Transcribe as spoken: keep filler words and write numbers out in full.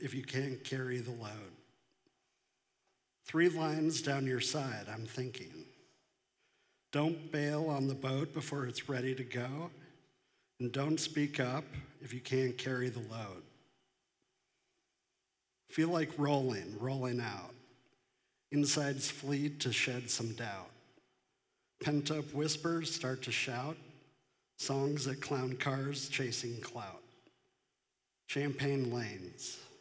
if you can't carry the load. Three lines down your side, I'm thinking. Don't bail on the boat before it's ready to go, and don't speak up if you can't carry the load. Feel like rolling, rolling out. Insides fleet to shed some doubt. Pent-up whispers start to shout. Songs that clown cars chasing clout. Champagne lanes,